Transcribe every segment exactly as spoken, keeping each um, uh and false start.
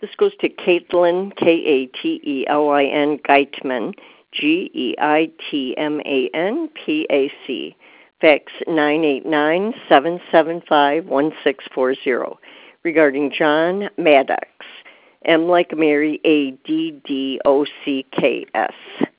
This goes to Caitlin, K A T E L I N, Geitman, G E I T M A N, P A C. Fax nine eight nine, seven seven five, one six four zero. Regarding John Maddox, M like Mary, A D D O C K S.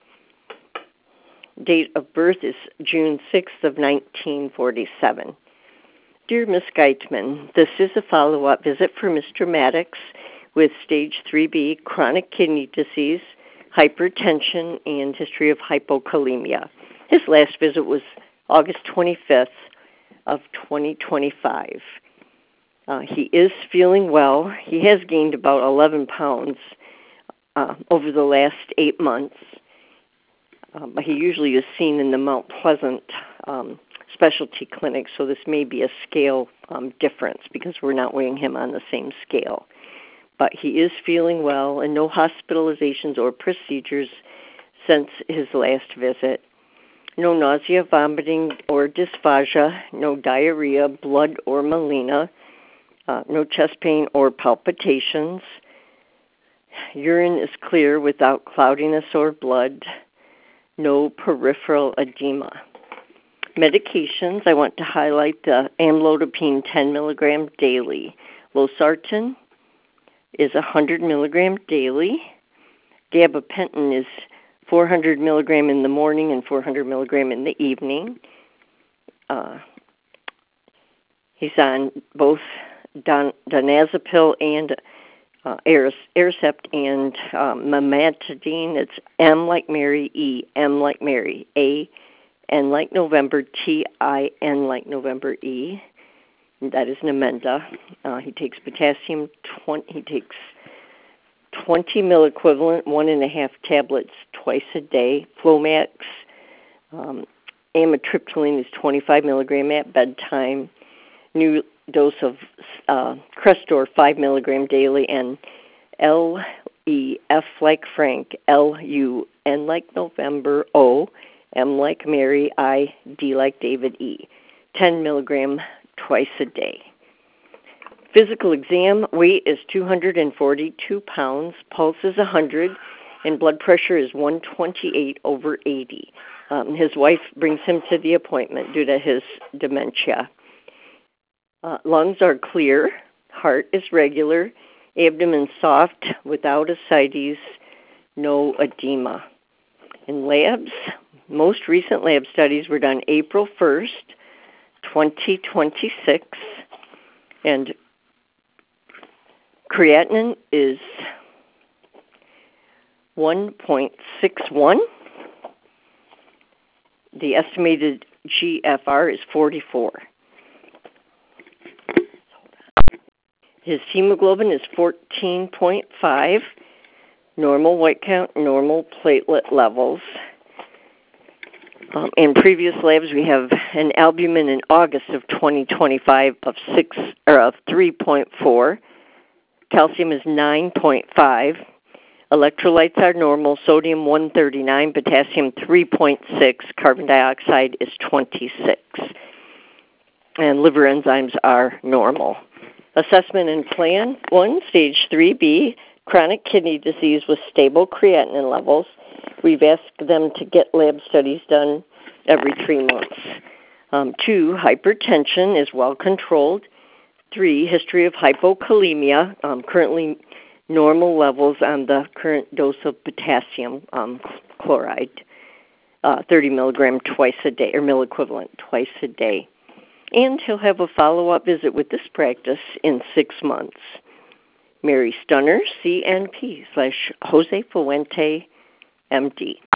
Date of birth is June sixth of nineteen forty-seven. Dear Miss Geitman, this is a follow-up visit for Mister Maddox with stage three B chronic kidney disease, hypertension, and history of hypokalemia. His last visit was August twenty-fifth of twenty twenty-five. Uh, he is feeling well. He has gained about eleven pounds uh, over the last eight months. Um, he usually is seen in the Mount Pleasant um, specialty clinic, so this may be a scale um, difference because we're not weighing him on the same scale. But he is feeling well, and no hospitalizations or procedures since his last visit. No nausea, vomiting, or dysphagia, no diarrhea, blood, or melena, uh, no chest pain or palpitations. Urine is clear without cloudiness or blood. No peripheral edema. Medications, I want to highlight the amlodipine ten milligram daily. Losartan is one hundred milligram daily. Gabapentin is four hundred milligram in the morning and four hundred milligram in the evening. Uh, he's on both don, donazepam and uh, Aricept and um, Memantidine. It's M like Mary, E, M like Mary, A, N like November, T, I, N like November, E. That is Namenda. Uh, he takes potassium. twenty, he takes twenty milliequivalent, one and a half tablets twice a day. Flomax, um, amitriptyline is twenty-five milligram at bedtime. New dose of uh, Crestor, five milligram daily, and L E, F like Frank, L U, N like November, O, M like Mary, I, D like David, E. ten milligram twice a day. Physical exam, weight is two hundred forty-two pounds, pulse is one hundred, and blood pressure is one twenty-eight over eighty. Um, his wife brings him to the appointment due to his dementia. Uh, lungs are clear, heart is regular, abdomen soft, without ascites, no edema. In labs, most recent lab studies were done April first, twenty twenty-six, and creatinine is one point six one. The estimated G F R is forty-four. His hemoglobin is fourteen point five, normal white count, normal platelet levels. Um, in previous labs, we have an albumin in August of twenty twenty-five of six or of three point four. Calcium is nine point five. Electrolytes are normal. Sodium one thirty-nine, potassium three point six, carbon dioxide is twenty-six. And liver enzymes are normal. Assessment and plan, one, stage three B, chronic kidney disease with stable creatinine levels. We've asked them to get lab studies done every three months. Um, two, hypertension is well controlled. Three, history of hypokalemia, um, currently normal levels on the current dose of potassium um, chloride, uh, thirty milligram twice a day, or milliequivalent twice a day. And he'll have a follow-up visit with this practice in six months. Mary Stunner, C N P slash Jose Fuente, M D.